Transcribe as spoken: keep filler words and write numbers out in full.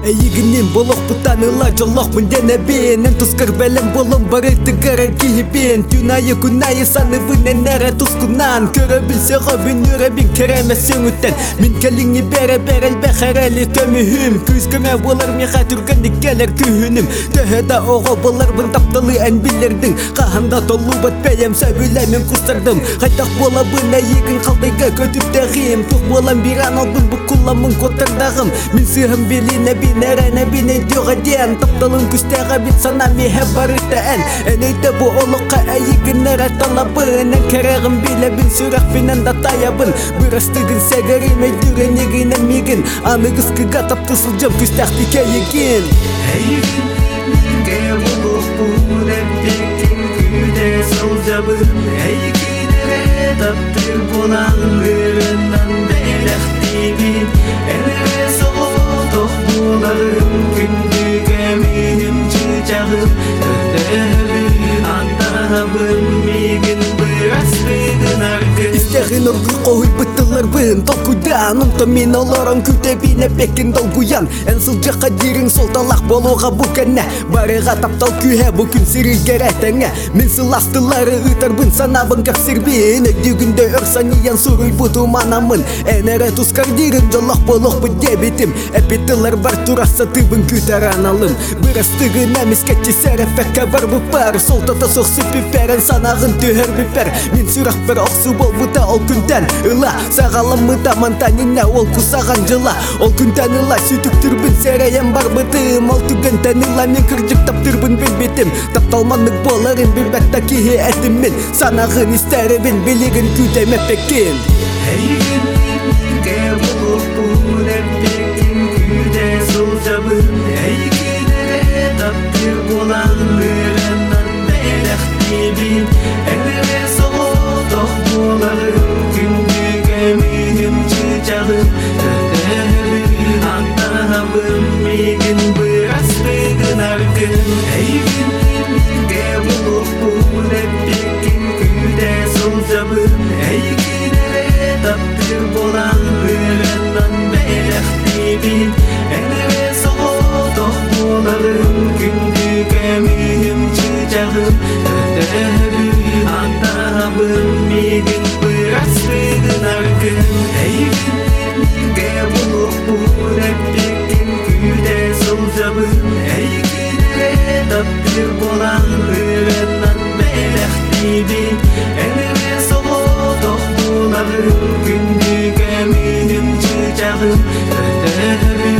Эйигинен болох бутаныла жолох мындене бен Эн тускар белем болом бары тыгара кихибен Түнайы күнайы саны выненере тускунан Көрө билсе ғобин үрі бин кереме сөңіттен Min келіңі бере берел бәхәрәлі көміхім Күзгіме болар меха түргендік келер күйінім Төхеда оғы болар бұн тапталы ән білердің Қағанда толу бат бәйем сөбіләмен құстырдым Қайтақ бола бұн әйігін қалдайға көтіп дәғим Тұқ болам бір ан албын бұ құламын көтірдағым Min сығым біліне бин әрәне бин әйдеға ден Тапталын күстәға бит сана мехе барыта ән Әнейді бұ олыққа әйігін әрі талабын Ән кәрәғым біле бин сүрақ бинен датаябын Бұрастығын сәгәрім әйдүрен егінен мегін Аны ғысқыға таптысыл жам күстәқті кәйігін Әйігін ге болып бұл әппеккен күде сол жабын Әйігін әрі таптыр болағын ғырынан бәләқтейбін Әнәрі соғытық болағын күндігі менім чычағым Өтәбін андағын мегін бұрастығын арқын Истәғін ұрғы қойып бұттылар бұн Толкудан ұнты мен оларың күтебін әпекін долгуян Ән сылжаққа дерің сол талақ болуға бұкәнә Барыға таптал күйе бүкін сірігер әтәңә Мен сыластылары ұтар бұн санабын кәпсірбін Әкдігінде өрсаниян сұруй бұту манамын Ән әрі тұскар дерің жолақ болуқ бұд дебетім Әпетілер бар тураса тыбын күтер аналым Бұрастығын әміскәтчі сәрәфәккә бар бұпар Сол тата соқсы піпәрін санағын түйер біпәр Мен сұрақ бір оқсу бол бұта ол күнден Ыла, сағалым мұта мантанина ол құсаған жыла Ол күнден ыла, сүтіктірбін сәрәйен бар бұтым Ол түгентен ыла, мен кіржік таптырбын білбетім Тапталманлық боларын білбәтті кейі әтіммен Санағын істәрібін білігін күтем әпеккен Әйігін ге болып бұл әппеккен күде сол жабын Әйігін әрі таптыр болағын ғырынан бәләқтейбін Әнәрі соғытық болағын күндігі менім чычағым Өтәбін андағын мегін бұрастығын арқын Әйігін ге болып бұл әппеккен күде сол жабын Әйігін әрі таптыр болағын ғырынан бәләқтейбін Әнәрі соғытық болағын күндігі менім чычағым Өтәбін андағын мегін бұрастығын арқын Әйігін ге болып бұл әппеккен күде сол жабын Әйігін әрі таптыр болағын ғырынан бәләқтейбін Әнәрі соғытық болағын күндігі менім чычағым Өтәбін